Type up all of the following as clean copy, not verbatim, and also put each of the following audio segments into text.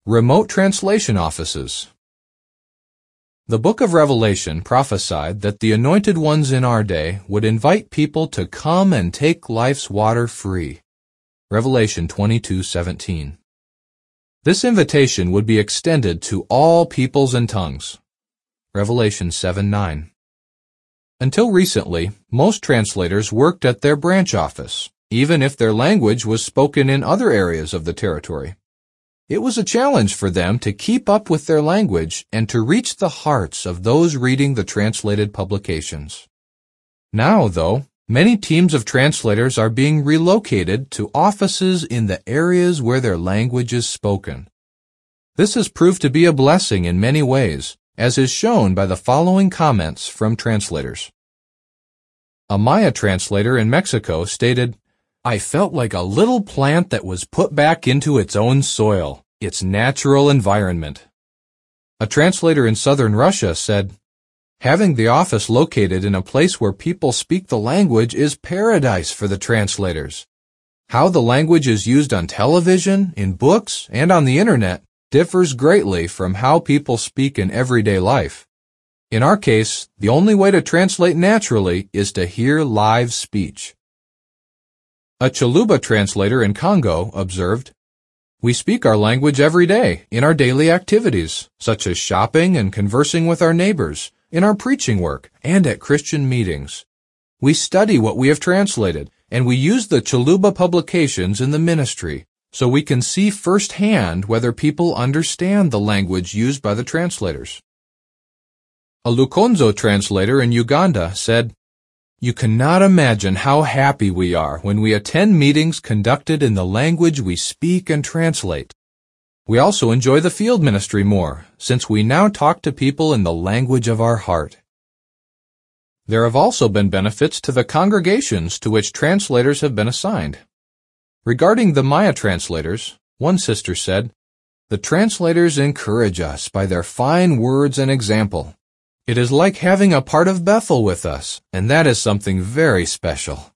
Remote translation offices. The book of Revelation prophesied that the anointed ones in our day would invite people to come and take life's water free. Revelation 22:17. This invitation would be extended to all peoples and tongues. Revelation 7:9. Until recently, most translators worked at their branch office, even if their language was spoken in other areas of the territory. It was a challenge for them to keep up with their language and to reach the hearts of those reading the translated publications. Now, though, many teams of translators are being relocated to offices in the areas where their language is spoken. This has proved to be a blessing in many ways, as is shown by the following comments from translators. A Maya translator in Mexico stated, "I felt like a little plant that was put back into its own soil, its natural environment." A translator in southern Russia said, "Having the office located in a place where people speak the language is paradise for the translators. How the language is used on television, in books, and on the internet differs greatly from how people speak in everyday life. In our case, the only way to translate naturally is to hear live speech." A Chiluba translator in Congo observed, "We speak our language every day in our daily activities, such as shopping and conversing with our neighbors, in our preaching work, and at Christian meetings. We study what we have translated, and we use the Chiluba publications in the ministry, so we can see firsthand whether people understand the language used by the translators." A Lukonzo translator in Uganda said, "You cannot imagine how happy we are when we attend meetings conducted in the language we speak and translate. We also enjoy the field ministry more, since we now talk to people in the language of our heart." There have also been benefits to the congregations to which translators have been assigned. Regarding the Maya translators, one sister said, "The translators encourage us by their fine words and example. It is like having a part of Bethel with us, and that is something very special."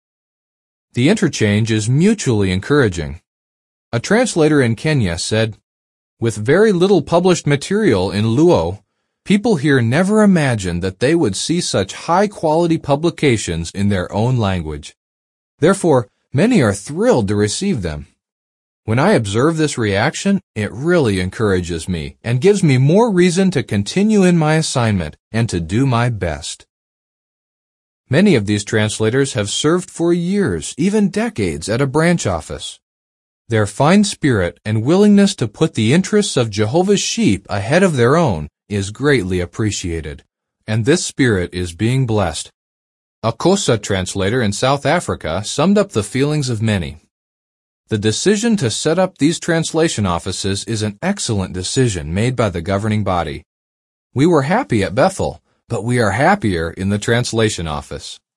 The interchange is mutually encouraging. A translator in Kenya said, "With very little published material in Luo, people here never imagined that they would see such high-quality publications in their own language. Therefore, many are thrilled to receive them. When I observe this reaction, it really encourages me and gives me more reason to continue in my assignment and to do my best." Many of these translators have served for years, even decades, at a branch office. Their fine spirit and willingness to put the interests of Jehovah's sheep ahead of their own is greatly appreciated, and this spirit is being blessed. A Xhosa translator in South Africa summed up the feelings of many. "The decision to set up these translation offices is an excellent decision made by the governing body. We were happy at Bethel, but we are happier in the translation office."